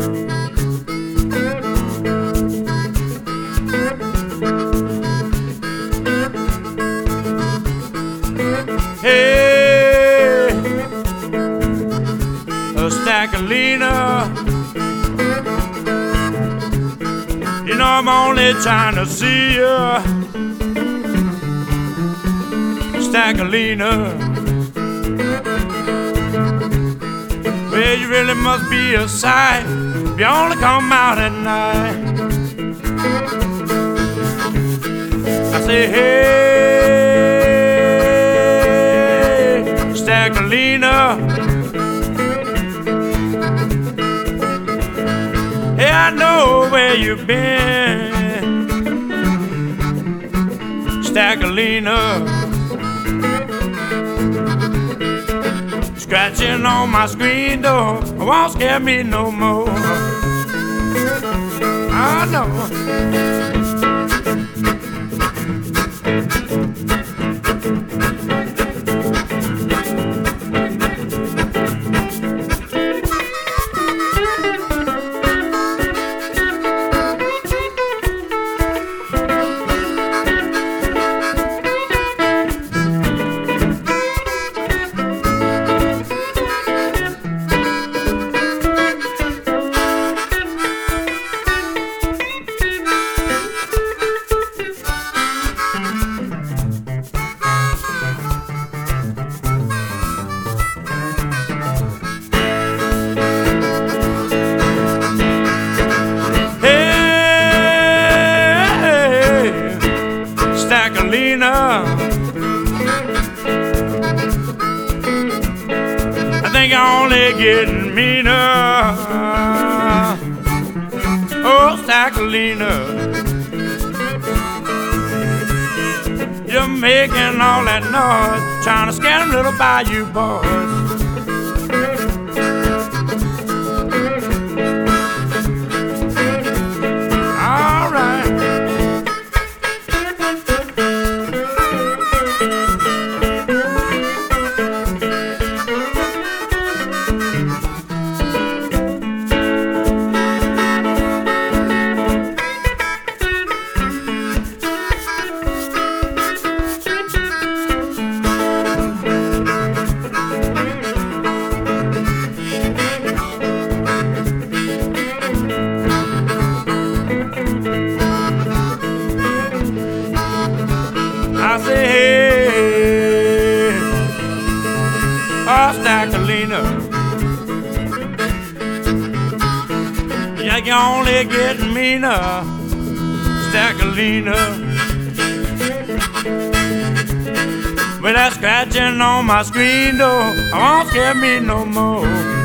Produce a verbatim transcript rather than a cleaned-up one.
Hey, a Stackalina, you know I'm only trying to see you, Stackalina. Well, you really must be a sight if you only come out at night. I say, hey, Stackalina, hey, I know where you've been, Stackalina. Scratching on my screen door won't scare me no more. I know. Stackalina, I think I'm only getting meaner. Oh, Stackalina, you're making all that noise, trying to scare them little bayou boys. I say, hey, oh, Stackalina, yeah, you're only getting meaner, Stackalina. With that scratching on my screen door, I won't scare me no more.